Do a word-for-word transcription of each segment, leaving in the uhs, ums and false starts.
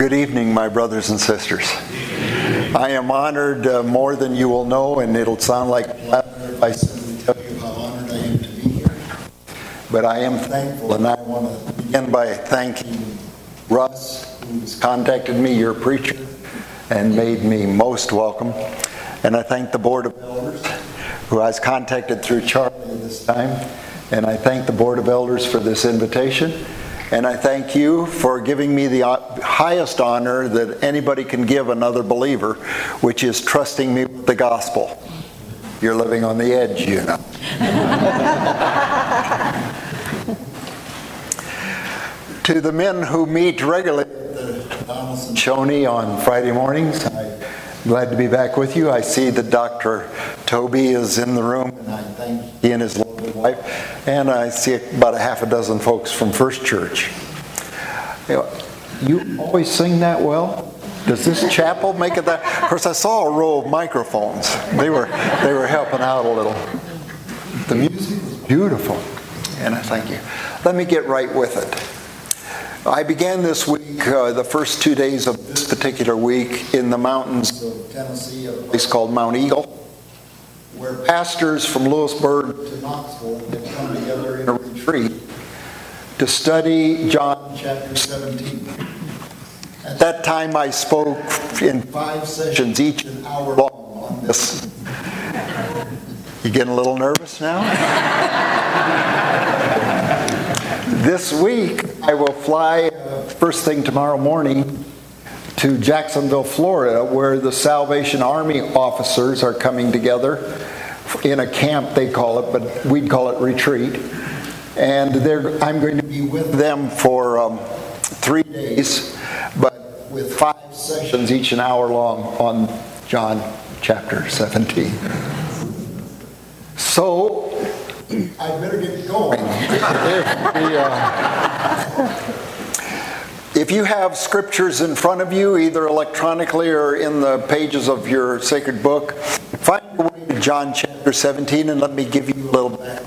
Good evening, my brothers and sisters. I am honored uh, more than you will know, and it'll sound like flattery if I simply tell you how honored I am to be here. But I am thankful, and I want to begin by thanking Russ, who's contacted me, your preacher, and made me most welcome. And I thank the Board of Elders, who I was contacted through Charlie this time. And I thank the Board of Elders for this invitation. And I thank you for giving me the highest honor that anybody can give another believer, which is trusting me with the gospel. You're living on the edge, you know. To the men who meet regularly at the Donaldson Shoney on Friday mornings, I'm glad to be back with you. I see that Doctor Toby is in the room, and I thank he and his lovely wife. And I see about a half a dozen folks from First Church. You always sing that well? Does this chapel make it that? Of course, I saw a row of microphones. They were they were helping out a little. The music was beautiful, and I thank you. Let me get right with it. I began this week, uh, the first two days of this particular week, in the mountains of Tennessee, a place called Mount Eagle, where pastors from Lewisburg to Knoxville have come together in a retreat to study John chapter seventeen. At that time I spoke in five sessions, each an hour long, on this. You getting a little nervous now? This week I will fly uh, first thing tomorrow morning to Jacksonville, Florida, where the Salvation Army officers are coming together in a camp, they call it, but we'd call it retreat. And they're, I'm going to be with them for um, three days, but with five sessions, each an hour long, on John chapter seventeen. So, I better get going. the, uh, If you have scriptures in front of you, either electronically or in the pages of your sacred book, find your way to John chapter seventeen and let me give you a little background.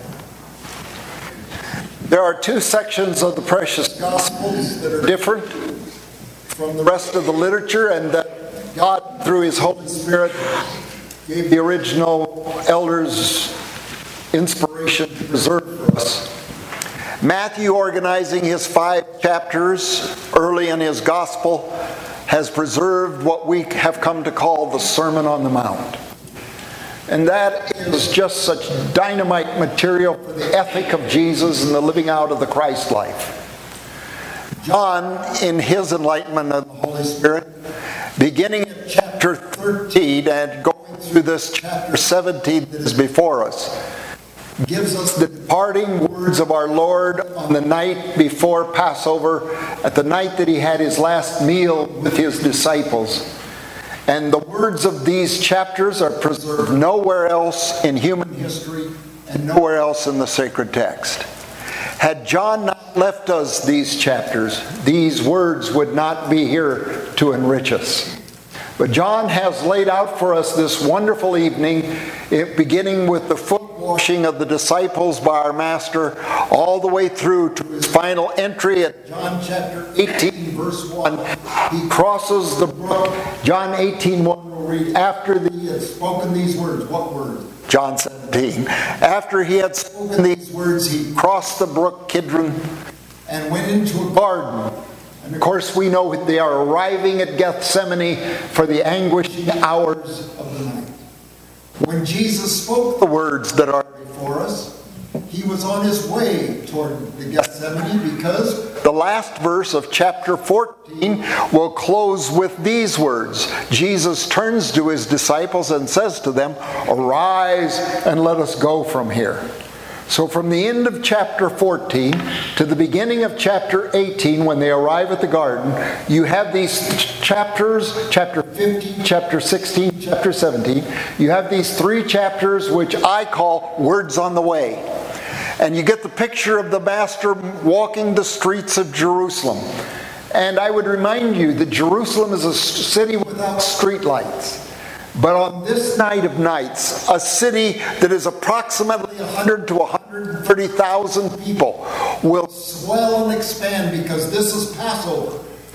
There are two sections of the precious Gospels that are different from the rest of the literature, and that God, through His Holy Spirit, gave the original elders inspiration to preserve for us. Matthew, organizing his five chapters early in his gospel, has preserved what we have come to call the Sermon on the Mount. And that is just such dynamite material for the ethic of Jesus and the living out of the Christ life. John, in his enlightenment of the Holy Spirit, beginning at chapter thirteen and going through this chapter seventeen that is before us, gives us the departing words of our Lord on the night before Passover, at the night that He had His last meal with His disciples. And the words of these chapters are preserved nowhere else in human history and nowhere else in the sacred text. Had John not left us these chapters, these words would not be here to enrich us. But John has laid out for us this wonderful evening, it beginning with the foot washing of the disciples by our Master, all the way through to His final entry at John chapter eighteen, verse one. He crosses the brook. John eighteen, one will read, after He had spoken these words. What words? John seventeen. After He had spoken these words, He crossed the brook Kidron and went into a garden. And of course we know they are arriving at Gethsemane for the anguishing hours of the night. When Jesus spoke the words that are before us, He was on His way toward the Gethsemane, because the last verse of chapter fourteen will close with these words. Jesus turns to His disciples and says to them, "Arise and let us go from here." So from the end of chapter fourteen to the beginning of chapter eighteen, when they arrive at the garden, you have these chapters, chapter fifteen, chapter sixteen, chapter seventeen. You have these three chapters which I call words on the way. And you get the picture of the Master walking the streets of Jerusalem. And I would remind you that Jerusalem is a city without streetlights. But on this night of nights, a city that is approximately one hundred to one hundred thirty thousand people will swell and expand, because this is Passover.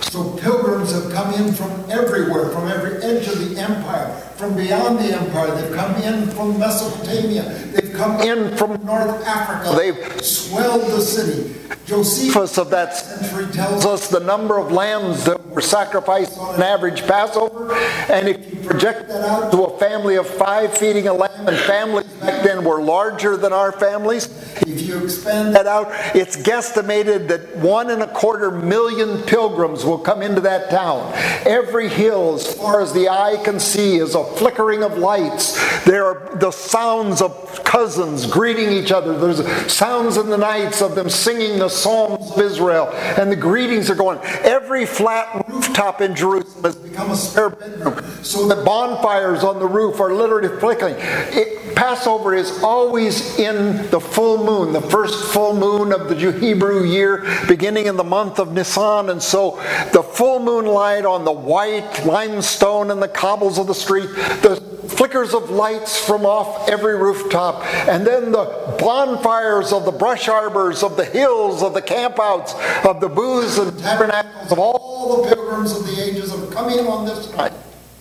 So pilgrims have come in from everywhere, from every edge of the empire, from beyond the empire. They've come in from Mesopotamia. They've come in from North Africa. They've swelled the city. Josephus of that century tells us the number of lambs that were sacrificed on an average Passover. And if you project that out to a family of five feeding a lamb, and families back then were larger than our families, if you expand that out, it's guesstimated that one and a quarter million pilgrims will come into that town. Every hill, as far as the eye can see, is a flickering of lights. There are the sounds of cousins greeting each other. There's sounds in the nights of them singing the Psalms of Israel. And the greetings are going. Every flat rooftop in Jerusalem has become a spare bedroom, so that bonfires on the roof are literally flickering. It, Passover is always in the full moon, the first full moon of the Hebrew year, beginning in the month of Nisan. And so the full moonlight on the white limestone and the cobbles of the street, the flickers of lights from off every rooftop, and then the bonfires of the brush arbors, of the hills, of the campouts, of the booths and tabernacles of all the pilgrims of the ages have come in on this night.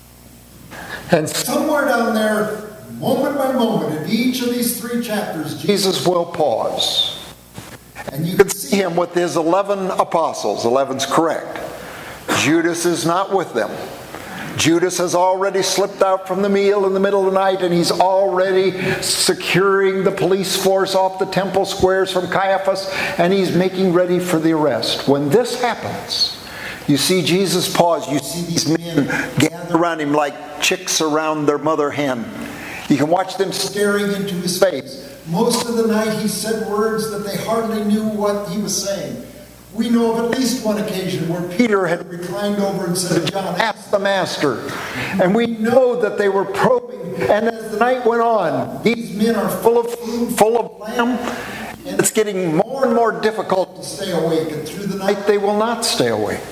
And somewhere down there, moment by moment, in each of these three chapters, Jesus will pause. And you can see him with his eleven apostles. Eleven's correct. Judas is not with them. Judas has already slipped out from the meal in the middle of the night, and he's already securing the police force off the temple squares from Caiaphas, and he's making ready for the arrest. When this happens, you see Jesus pause. You see these men gather around him like chicks around their mother hen. You can watch them staring into his face. Most of the night he said words that they hardly knew what he was saying. We know of at least one occasion where Peter had reclined over and said to John, "Ask the Master." And we know that they were probing. And as the night went on, these men are full of food, full of lamb, and it's getting more and more difficult to stay awake. And through the night they will not stay awake.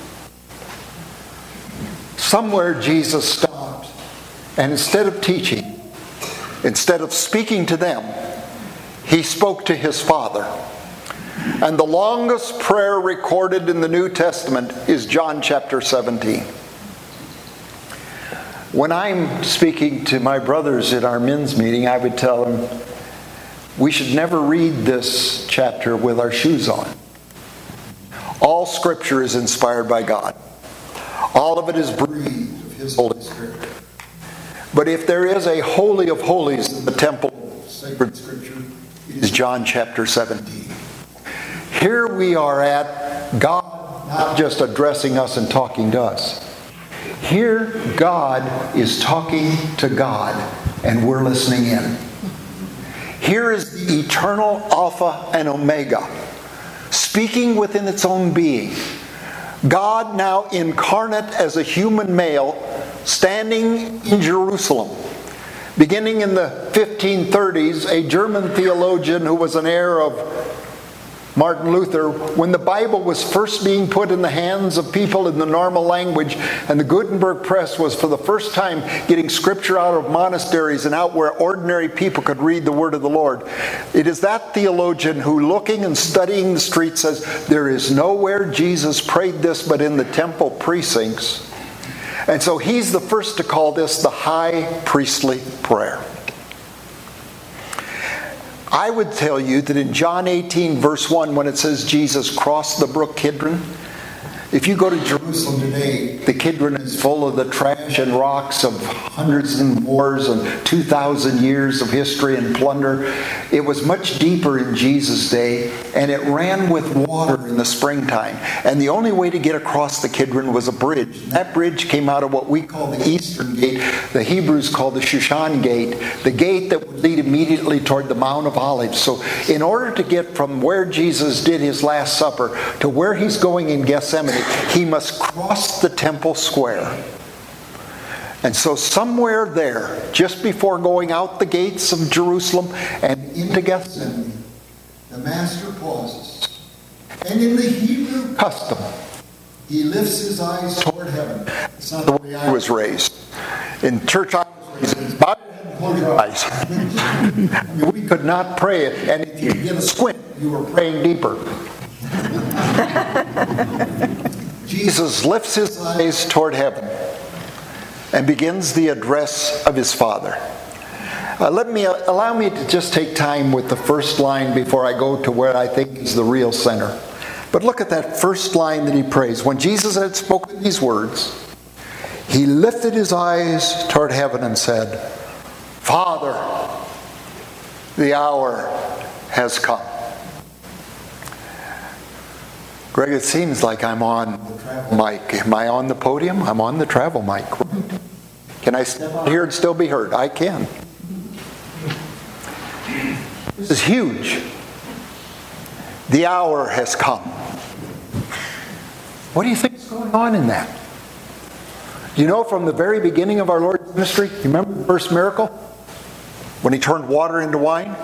Somewhere Jesus stopped, and instead of teaching, instead of speaking to them, he spoke to his Father. And the longest prayer recorded in the New Testament is John chapter seventeen. When I'm speaking to my brothers at our men's meeting, I would tell them, we should never read this chapter with our shoes on. All Scripture is inspired by God. All of it is breathed of His Holy Spirit. But if there is a holy of holies in the temple of sacred Scripture, it is John chapter seventeen. Here we are at God not just addressing us and talking to us. Here God is talking to God and we're listening in. Here is the eternal Alpha and Omega, speaking within its own being. God now incarnate as a human male, standing in Jerusalem. Beginning in the fifteen thirties, a German theologian who was an heir of Martin Luther, when the Bible was first being put in the hands of people in the normal language, and the Gutenberg Press was for the first time getting Scripture out of monasteries and out where ordinary people could read the Word of the Lord. It is that theologian who, looking and studying the street, says, there is nowhere Jesus prayed this but in the temple precincts. And so he's the first to call this the high priestly prayer. I would tell you that in John eighteen verse one, when it says Jesus crossed the brook Kidron, if you go to Jerusalem today, the Kidron is full of the trash and rocks of hundreds of wars and two thousand years of history and plunder. It was much deeper in Jesus' day, and it ran with water in the springtime. And the only way to get across the Kidron was a bridge. That bridge came out of what we call the Eastern Gate. The Hebrews call the Shushan Gate, the gate that would lead immediately toward the Mount of Olives. So in order to get from where Jesus did his Last Supper to where he's going in Gethsemane, he must cross the temple square. And so somewhere there, just before going out the gates of Jerusalem and into Gethsemane, the Master pauses. And in the Hebrew custom, he lifts his eyes toward heaven. It's not the way I was raised. In church I was raised, bow your head and close your eyes. I mean, we could not pray it, and if you get a squint, you were praying deeper. Jesus lifts his eyes toward heaven and begins the address of his Father. Uh, let me allow me to just take time with the first line before I go to where I think is the real center. But look at that first line that he prays. When Jesus had spoken these words, he lifted his eyes toward heaven and said, Father, the hour has come. Greg, it seems like I'm on the travel mic. Am I on the podium? I'm on the travel mic. Can I step out here and still be heard? I can. This is huge. The hour has come. What do you think is going on in that? You know, from the very beginning of our Lord's ministry, you remember the first miracle? When he turned water into wine?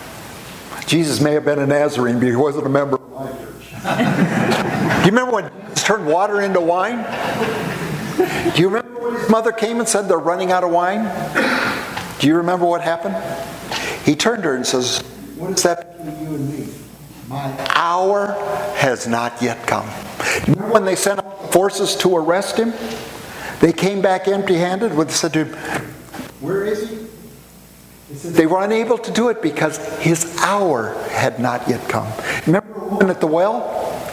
Jesus may have been a Nazarene, but he wasn't a member of my church. Do you remember when Jesus turned water into wine? Do you remember when his mother came and said they're running out of wine? Do you remember what happened? He turned to her and says, what is that between you and me? My hour has not yet come. Remember when they sent out forces to arrest him? They came back empty-handed. They said to him, where is he? They said they were unable to do it because his hour had not yet come. Remember the woman at the well?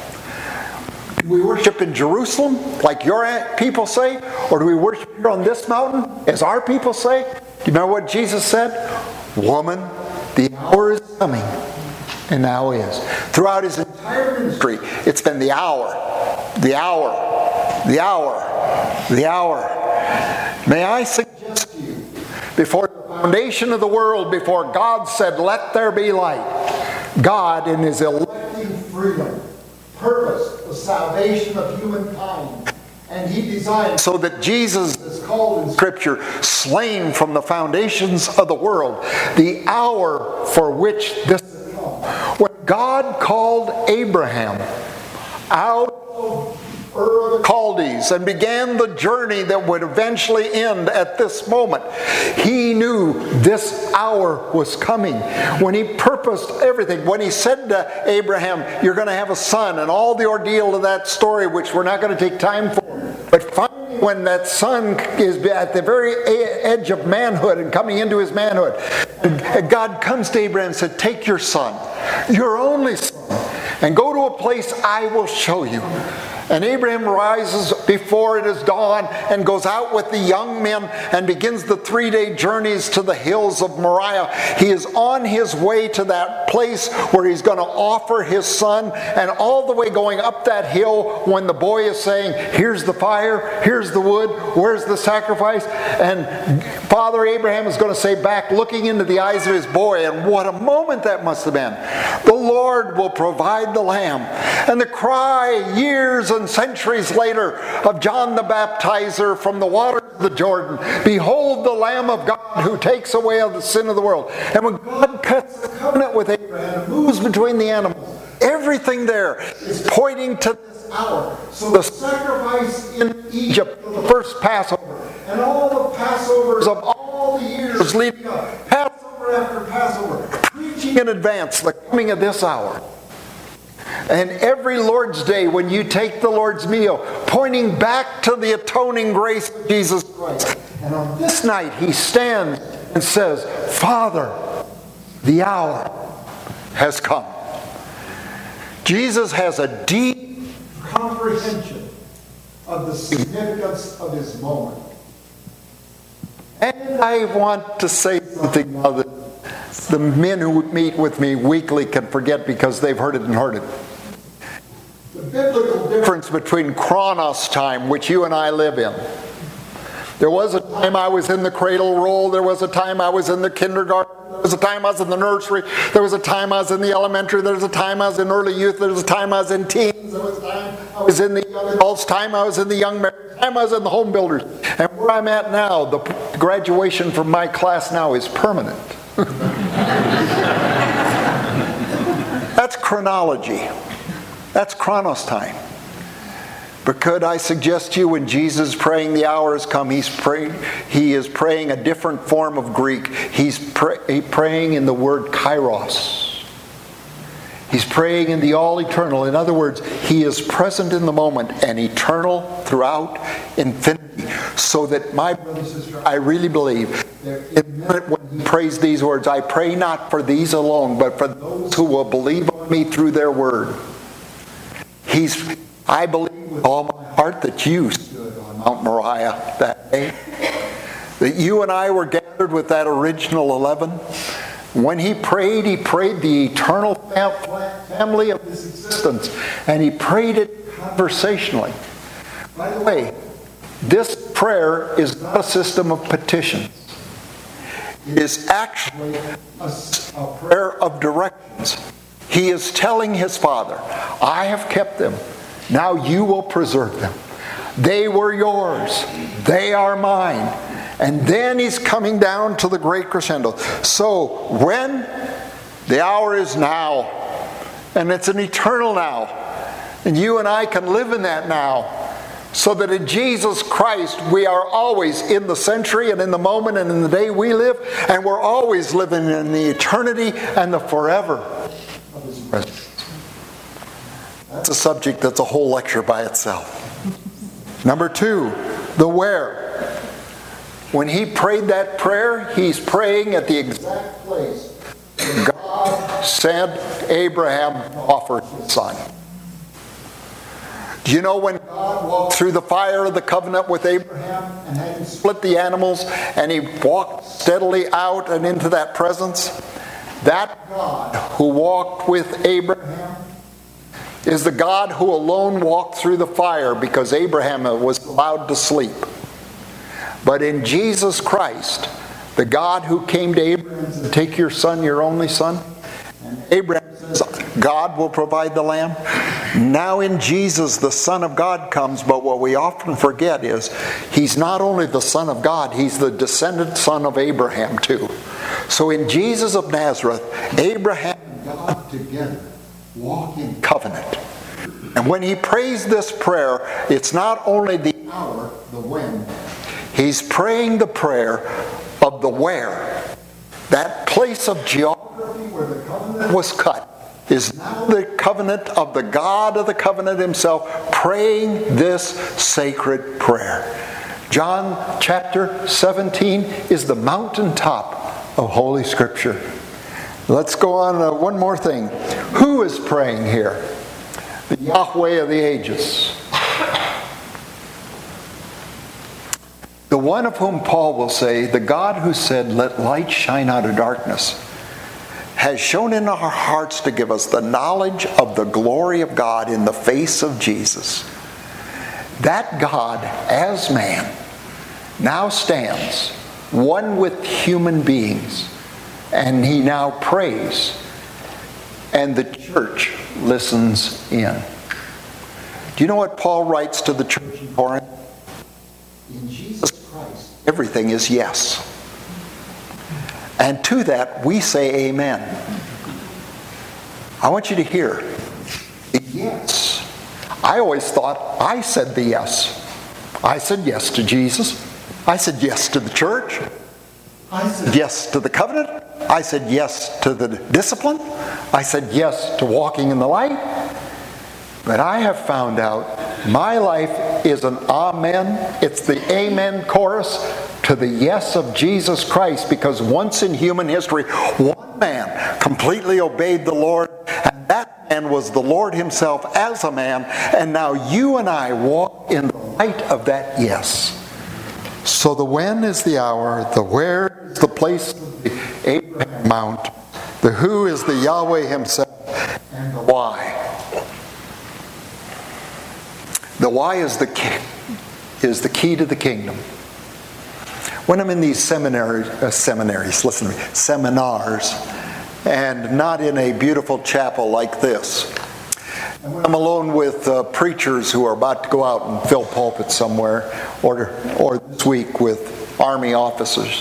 Do we worship in Jerusalem like your people say? Or do we worship here on this mountain as our people say? Do you remember what Jesus said? Woman, the hour is coming, and now is. Throughout his entire ministry, it's been the hour, the hour, the hour, the hour. May I suggest to you, before the foundation of the world, before God said, let there be light, God in his electing freedom purposed the salvation of humankind. And he designed so that Jesus is called in Scripture slain from the foundations of the world. The hour for which this has come. When God called Abraham out of Ur of the Chaldees and began the journey that would eventually end at this moment, he knew this hour was coming. When he purposed everything, when he said to Abraham, you're going to have a son, and all the ordeal of that story, which we're not going to take time for. But finally, when that son is at the very edge of manhood and coming into his manhood, God comes to Abraham and said, take your son, your only son, and go to a place I will show you. And Abraham rises before it is dawn and goes out with the young men and begins the three-day journeys to the hills of Moriah. He is on his way to that place where he's going to offer his son, and all the way going up that hill when the boy is saying, here's the fire, here's the wood, where's the sacrifice? And Father Abraham is going to say back, looking into the eyes of his boy, and what a moment that must have been. The Lord will provide the lamb. And the cry years and centuries later of John the Baptizer from the waters of the Jordan, behold the Lamb of God who takes away the sin of the world. And when God cuts the covenant with Abraham and moves between the animals, everything there is pointing to this hour. So the sacrifice in Egypt, the first Passover, and all the Passovers of all the years leading up, Passover after Passover, preaching in advance the coming of this hour. And every Lord's Day, when you take the Lord's meal, pointing back to the atoning grace of Jesus Christ. And on this night, he stands and says, Father, the hour has come. Jesus has a deep comprehension of the significance of his moment. And I want to say something now that the men who meet with me weekly can forget because they've heard it and heard it. The biblical difference between Chronos time, which you and I live in. There was a time I was in the cradle roll. There was a time I was in the kindergarten. There was a time I was in the nursery. There was a time I was in the elementary. There was a time I was in early youth. There was a time I was in teens. There was a time I was in the young adults. Time I was in the young married. Time I was in the home builders. And where I'm at now, the graduation from my class now is permanent. That's chronology. That's Chronos time. But could I suggest to you, when Jesus is praying the hour has come, he's praying, he is praying a different form of Greek. He's pray, praying in the word kairos. He's praying in the all-eternal. In other words, he is present in the moment and eternal throughout infinity. So that, my brothers and sisters, I really believe that in the minute when he prays these words, I pray not for these alone, but for those who will believe on me through their word. He's, I believe with all my heart that you stood on Mount Moriah that day. That you and I were gathered with that original eleven. When he prayed, he prayed the eternal family of his existence. And he prayed it conversationally. By the way, this prayer is not a system of petitions. It is actually a, a prayer of directions. He is telling his Father, I have kept them. Now you will preserve them. They were yours. They are mine. And then he's coming down to the great crescendo. So when the hour is now, and it's an eternal now, and you and I can live in that now, so that in Jesus Christ we are always in the century and in the moment and in the day we live, and we're always living in the eternity and the forever of his presence. That's a subject that's a whole lecture by itself. Number two, the where. When he prayed that prayer, he's praying at the exact place where God sent Abraham to offer his son. Do you know when God walked through the fire of the covenant with Abraham and had him split the animals and he walked steadily out and into that presence? That God who walked with Abraham is the God who alone walked through the fire because Abraham was allowed to sleep. But in Jesus Christ, the God who came to Abraham and said, take your son, your only son, and Abraham says, God will provide the lamb. Now in Jesus, the Son of God comes, but what we often forget is he's not only the Son of God, he's the descendant son of Abraham too. So in Jesus of Nazareth, Abraham and God together walk in covenant. And when he prays this prayer, it's not only the hour, the when. He's praying the prayer of the where. That place of geography where the covenant was cut is now the covenant of the God of the covenant himself praying this sacred prayer. John chapter seventeen is the mountaintop of Holy Scripture. Let's go on uh, one more thing. Who is praying here? The Yahweh of the ages. The one of whom Paul will say, the God who said, let light shine out of darkness, has shown in our hearts to give us the knowledge of the glory of God in the face of Jesus. That God, as man, now stands one with human beings, and he now prays, and the church listens in. Do you know what Paul writes to the church in Corinth? In Jesus Christ, everything is yes. And to that, we say amen. I want you to hear the yes. I always thought I said the yes. I said yes to Jesus. I said yes to the church. I said yes to the covenant. I said yes to the discipline. I said yes to walking in the light. But I have found out my life is an amen. It's the amen chorus to the yes of Jesus Christ, because once in human history, one man completely obeyed the Lord, and that man was the Lord himself as a man, and now you and I walk in the light of that yes. So the when is the hour, the where is the place of the Abraham Mount, the who is the Yahweh himself, and the why. The why is the key, is the key to the kingdom. When I'm in these seminaries, uh, seminaries, listen to me, seminars, and not in a beautiful chapel like this, and when I'm alone with uh, preachers who are about to go out and fill pulpits somewhere, or, or this week with Army officers,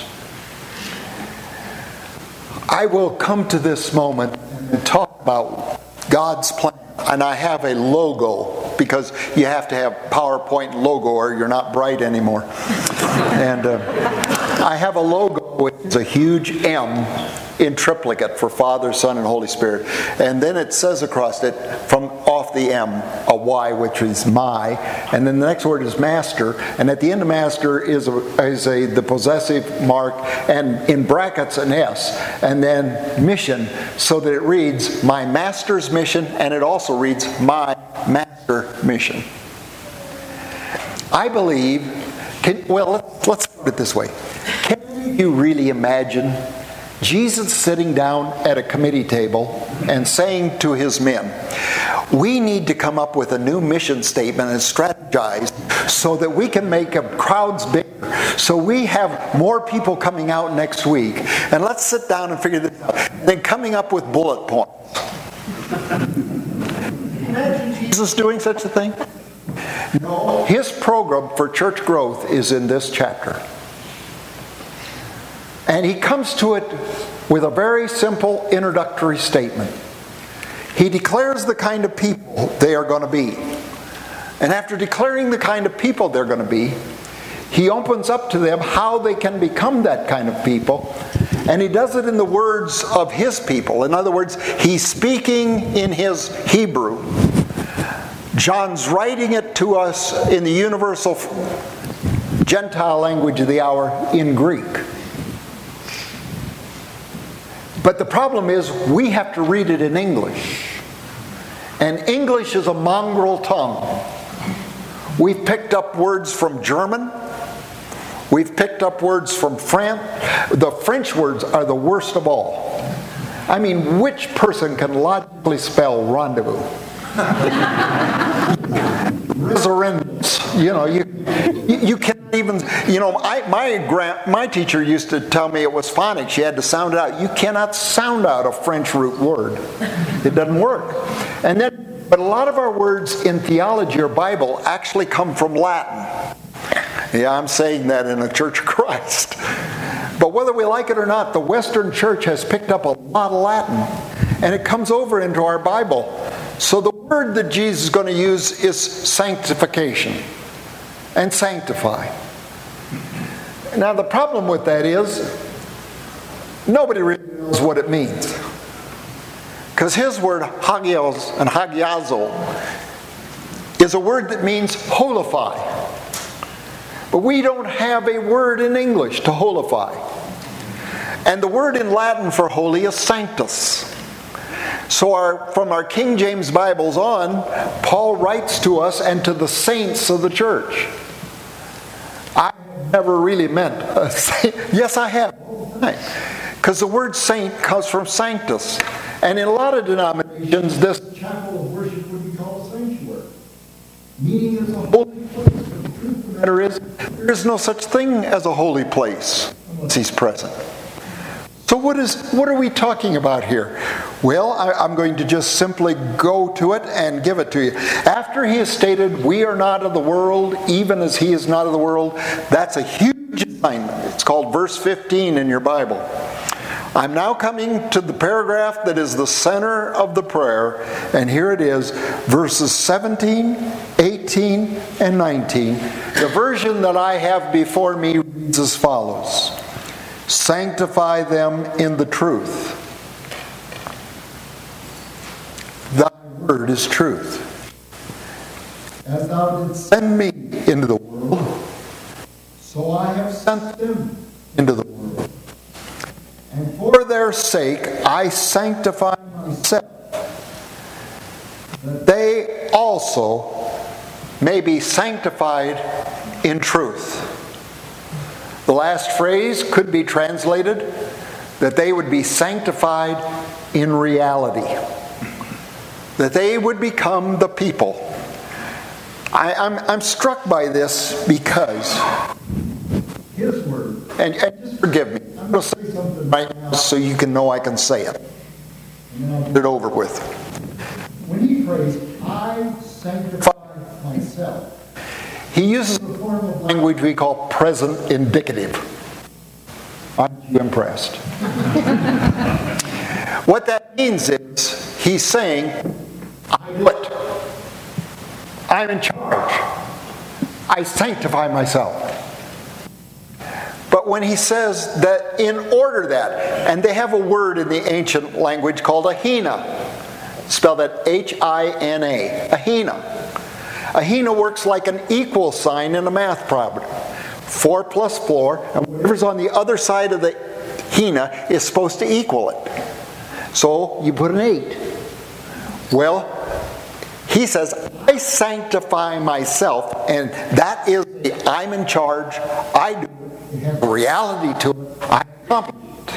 I will come to this moment and talk about God's plan. And I have a logo, because you have to have PowerPoint logo or you're not bright anymore. And uh, I have a logo which is a huge M in triplicate for Father, Son, and Holy Spirit. And then it says across it, from off the M, a Y, which is my. And then the next word is master. And at the end of master is, a, is a, the possessive mark, and in brackets an S. And then mission, so that it reads, my master's mission, and it also reads, my master mission. I believe, can, well, let's, let's put it this way. Can you really imagine Jesus sitting down at a committee table and saying to his men, we need to come up with a new mission statement and strategize so that we can make crowds bigger, so we have more people coming out next week, and let's sit down and figure this out. And then coming up with bullet points. Imagine Jesus doing such a thing? No. His program for church growth is in this chapter. And he comes to it with a very simple introductory statement. He declares the kind of people they are going to be. And after declaring the kind of people they're going to be, he opens up to them how they can become that kind of people. And he does it in the words of his people. In other words, he's speaking in his Hebrew. John's writing it to us in the universal Gentile language of the hour in Greek. But the problem is we have to read it in English. And English is a mongrel tongue. We've picked up words from German. We've picked up words from France. The French words are the worst of all. I mean, which person can logically spell rendezvous? Resurrendus. You know, you, you, you can't even, you know, I, my grand, my teacher used to tell me it was phonics. She had to sound it out. You cannot sound out a French root word. It doesn't work. And then, but a lot of our words in theology or Bible actually come from Latin. Yeah, I'm saying that in a Church of Christ. But whether we like it or not, the Western Church has picked up a lot of Latin, and it comes over into our Bible. So the word that Jesus is going to use is sanctification and sanctify. Now the problem with that is nobody really knows what it means. Because his word hagios and hagiazo is a word that means holify. But we don't have a word in English to holify. And the word in Latin for holy is sanctus. So our, from our King James Bibles on, Paul writes to us and to the saints of the church. I never really meant a saint. Yes, I have. Because the word saint comes from sanctus. And in a lot of denominations, this chapel of worship would be called a sanctuary. Meaning it's a holy place. But the truth of the matter is, there is no such thing as a holy place unless he's present. So what is what are we talking about here? Well, I, I'm going to just simply go to it and give it to you. After he has stated, we are not of the world, even as he is not of the world, that's a huge assignment. It's called verse fifteen in your Bible. I'm now coming to the paragraph that is the center of the prayer, and here it is, verses seventeen, eighteen, and nineteen. The version that I have before me reads as follows. Sanctify them in the truth. Thy word is truth. As thou didst send me into the world, so I have sent them into the world. And for their sake I sanctify myself, that they also may be sanctified in truth. The last phrase could be translated that they would be sanctified in reality. That they would become the people. I, I'm, I'm struck by this because his word, and, and just forgive me, I'm going to say something right now so you can know I can say it. And then I'll get it over with. When he prays, I sanctify myself, he uses a form of language we call present indicative. Aren't you impressed? What that means is he's saying, I do it. I'm in charge. I sanctify myself. But when he says that in order that, and they have a word in the ancient language called ahina, spelled that H I N A, ahina. Ahina works like an equal sign in a math problem. Four plus four, and whatever's on the other side of the hina is supposed to equal it. So you put an eight. Well, he says, I sanctify myself, and that is the I'm in charge, I do it, have reality to it, I accomplish it.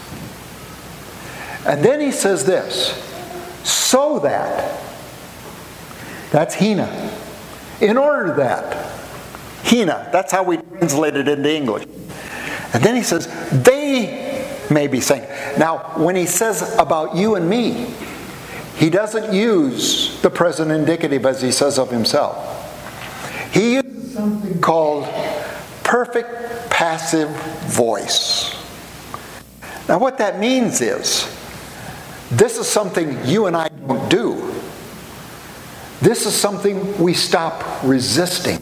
And then he says this, so that, that's hina. In order that, hina, that's how we translate it into English. And then he says, they may be saying. Now, when he says about you and me, he doesn't use the present indicative as he says of himself. He uses something called perfect passive voice. Now, what that means is, this is something you and I don't do. This is something we stop resisting.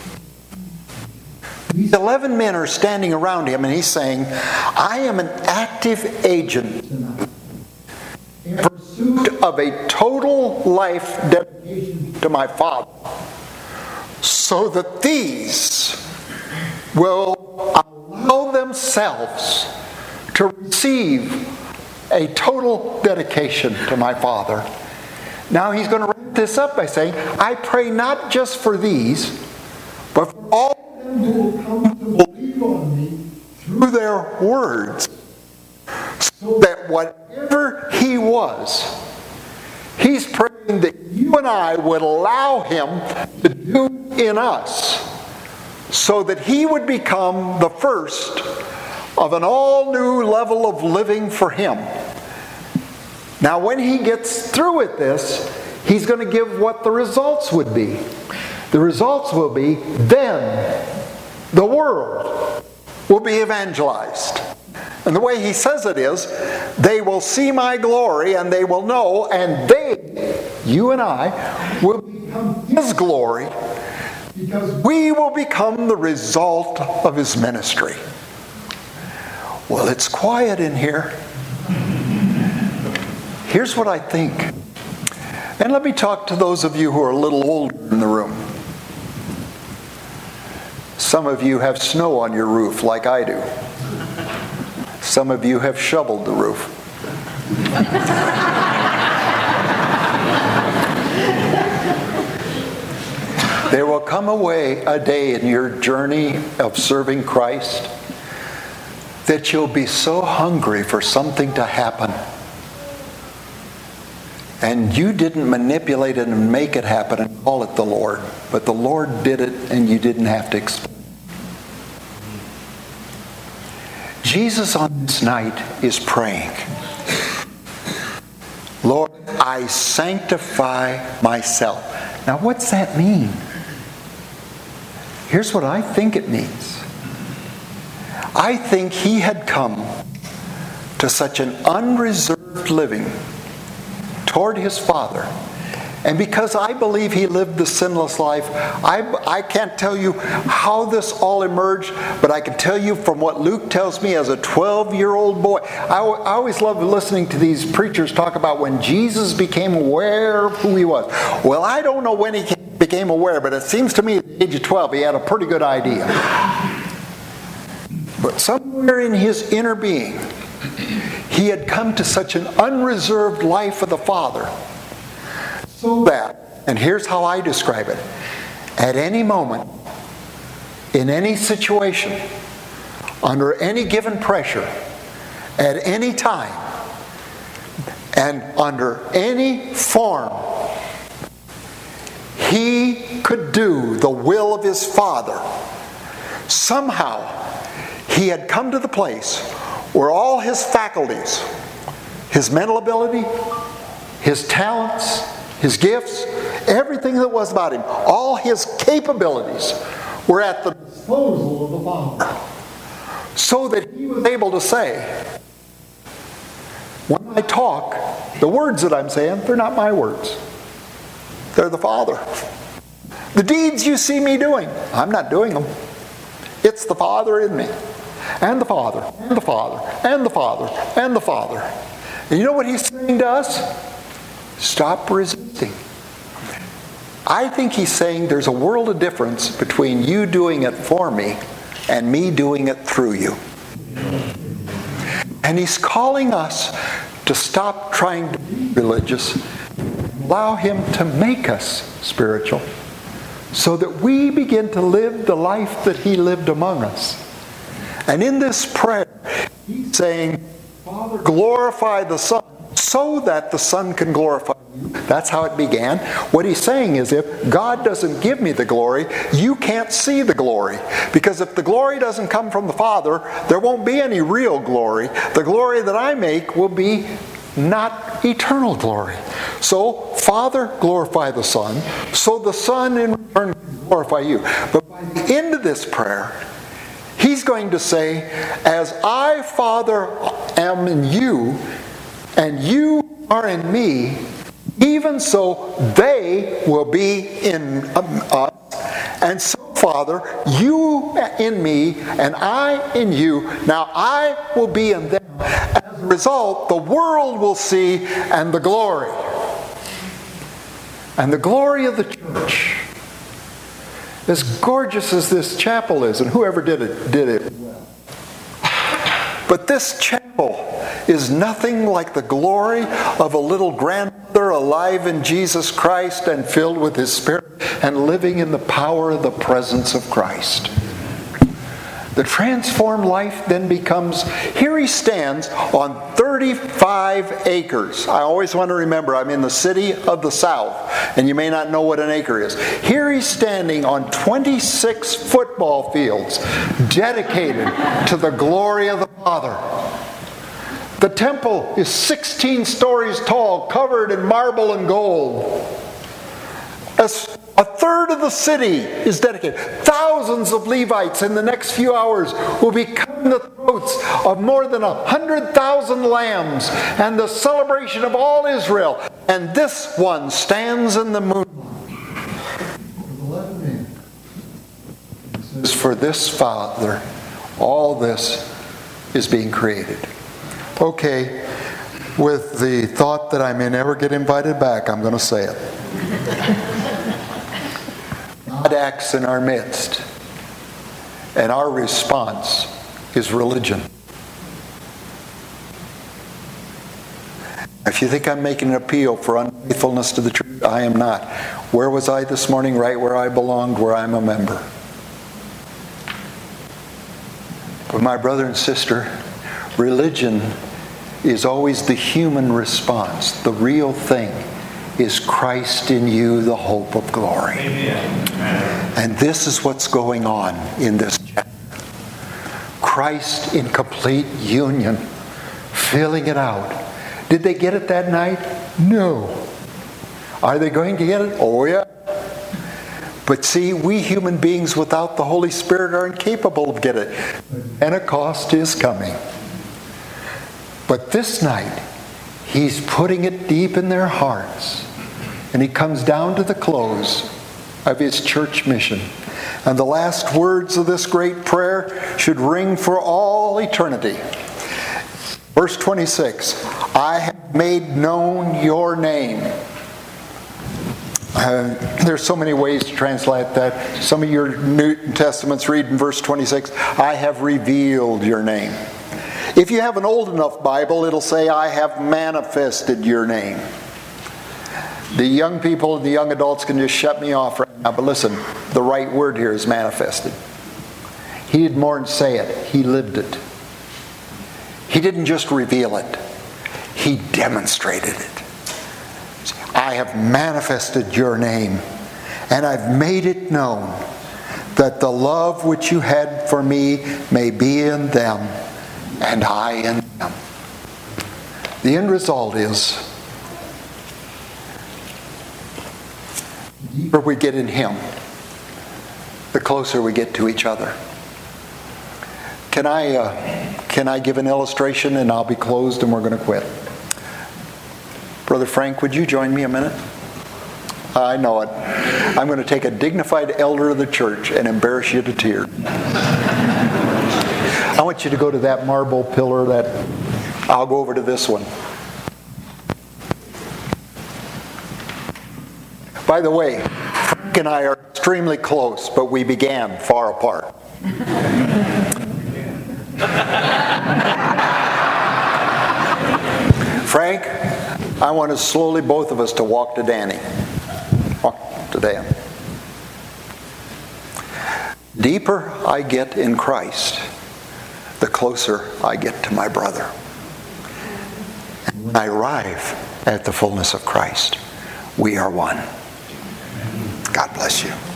These eleven men are standing around him and he's saying, I am an active agent tonight in pursuit of a total life dedication to my Father, so that these will allow themselves to receive a total dedication to my Father. Now he's going to wrap this up by saying, I pray not just for these, but for all of them who will come to believe on me through their words, so that whatever he was, he's praying that you and I would allow him to do in us, so that he would become the first of an all-new level of living for him. Now, when he gets through with this, he's going to give what the results would be. The results will be, then the world will be evangelized. And the way he says it is, they will see my glory and they will know, and they, you and I, will become his glory, because we will become the result of his ministry. Well, it's quiet in here. Here's what I think. And let me talk to those of you who are a little older in the room. Some of you have snow on your roof like I do. Some of you have shoveled the roof. There will come away a day in your journey of serving Christ that you'll be so hungry for something to happen. And you didn't manipulate it and make it happen and call it the Lord. But the Lord did it and you didn't have to explain. Jesus on this night is praying, Lord, I sanctify myself. Now what's that mean? Here's what I think it means. I think he had come to such an unreserved living toward his Father. And because I believe he lived the sinless life, I, I can't tell you how this all emerged, but I can tell you from what Luke tells me as a twelve-year-old boy. I, I always love listening to these preachers talk about when Jesus became aware of who he was. Well, I don't know when he became aware, but it seems to me at the age of twelve he had a pretty good idea. But somewhere in his inner being, he had come to such an unreserved life of the Father, so that, and here's how I describe it, at any moment, in any situation, under any given pressure, at any time, and under any form, he could do the will of his Father. Somehow, he had come to the place where all his faculties, his mental ability, his talents, his gifts, everything that was about him, all his capabilities were at the disposal of the Father. So that he was able to say, when I talk, the words that I'm saying, they're not my words. They're the Father. The deeds you see me doing, I'm not doing them. It's the Father in me. and the Father, and the Father, and the Father, and the Father. And you know what he's saying to us? Stop resisting. I think he's saying there's a world of difference between you doing it for me and me doing it through you. And he's calling us to stop trying to be religious, allow him to make us spiritual, so that we begin to live the life that he lived among us. And in this prayer, he's saying, Father, glorify the Son, so that the Son can glorify you. That's how it began. What he's saying is, if God doesn't give me the glory, you can't see the glory. Because if the glory doesn't come from the Father, there won't be any real glory. The glory that I make will be not eternal glory. So, Father, glorify the Son, so the Son in return can glorify you. But by the end of this prayer, he's going to say, as I, Father, am in you, and you are in me, even so they will be in us. And so, Father, you in me, and I in you. Now I will be in them. As a result, the world will see and the glory. And the glory of the church, as gorgeous as this chapel is, and whoever did it, did it well. But this chapel is nothing like the glory of a little grandmother alive in Jesus Christ and filled with His Spirit and living in the power of the presence of Christ. The transformed life then becomes, here he stands on thirty-five acres. I always want to remember, I'm in the city of the South, and you may not know what an acre is. Here he's standing on twenty-six football fields dedicated to the glory of the Father. The temple is sixteen stories tall, covered in marble and gold. As a third of the city is dedicated. Thousands of Levites in the next few hours will be cutting the throats of more than a hundred thousand lambs, and the celebration of all Israel. And this one stands in the moon. It says, for this Father, all this is being created. Okay, with the thought that I may never get invited back, I'm going to say it. God acts in our midst, and our response is religion. If you think I'm making an appeal for unfaithfulness to the truth, I am not. Where was I this morning? Right where I belonged, where I'm a member. But my brother and sister, religion is always the human response. The real thing is Christ in you, the hope of glory. Amen. And this is what's going on in this chapter. Christ in complete union, filling it out. Did they get it that night? No. Are they going to get it? Oh yeah. But see, we human beings without the Holy Spirit are incapable of getting it. Pentecost is coming. But this night, He's putting it deep in their hearts. And He comes down to the close of His church mission. And the last words of this great prayer should ring for all eternity. Verse twenty-six, I have made known your name. Uh, there's so many ways to translate that. Some of your New Testaments read in verse twenty-six, I have revealed your name. If you have an old enough Bible, it'll say, I have manifested your name. The young people and the young adults can just shut me off right now, but listen, the right word here is manifested. He did more than say it, He lived it. He didn't just reveal it, He demonstrated it. I have manifested your name, and I've made it known that the love which you had for me may be in them, and I in them. The end result is, the deeper we get in Him, the closer we get to each other. Can I, uh, can I give an illustration, and I'll be closed and we're going to quit? Brother Frank, would you join me a minute? I know it. I'm going to take a dignified elder of the church and embarrass you to tears. I want you to go to that marble pillar. That I'll go over to this one. By the way, Frank and I are extremely close, but we began far apart. Frank, I want us slowly, both of us, to walk to Danny. Walk to Dan. Deeper I get in Christ, the closer I get to my brother. And when I arrive at the fullness of Christ, we are one. God bless you.